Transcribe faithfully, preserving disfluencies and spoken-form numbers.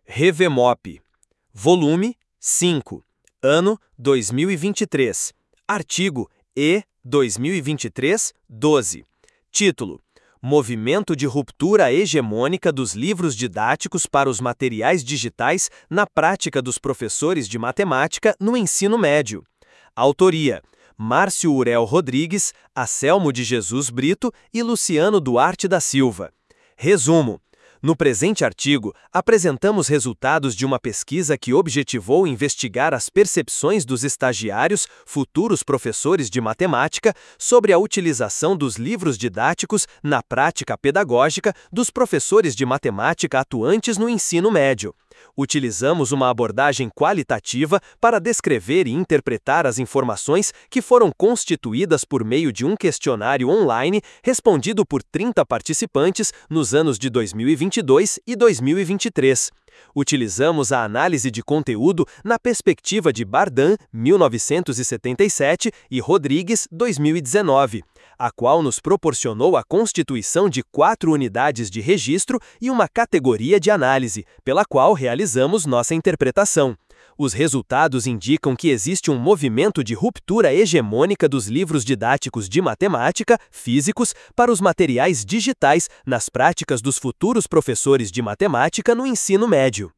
Revemop. Volume cinco. Ano dois mil e vinte e três. Artigo E dois mil e vinte e três, doze. Título: Movimento de ruptura hegemônica dos livros didáticos para os materiais digitais na prática dos professores de matemática no ensino médio. Autoria: Márcio Urel Rodrigues, Acelmo de Jesus Brito e Luciano Duarte da Silva. Resumo: no presente artigo, apresentamos resultados de uma pesquisa que objetivou investigar as percepções dos estagiários, futuros professores de matemática, sobre a utilização dos livros didáticos na prática pedagógica dos professores de matemática atuantes no ensino médio. Utilizamos uma abordagem qualitativa para descrever e interpretar as informações que foram constituídas por meio de um questionário online respondido por trinta participantes nos anos de dois mil e vinte e dois e dois mil e vinte e três. Utilizamos a análise de conteúdo na perspectiva de Bardan, mil novecentos e setenta e sete, e Rodrigues, dois mil e dezenove, a qual nos proporcionou a constituição de quatro unidades de registro e uma categoria de análise, pela qual realizamos nossa interpretação. Os resultados indicam que existe um movimento de ruptura hegemônica dos livros didáticos de matemática, físicos, para os materiais digitais nas práticas dos futuros professores de matemática no ensino médio.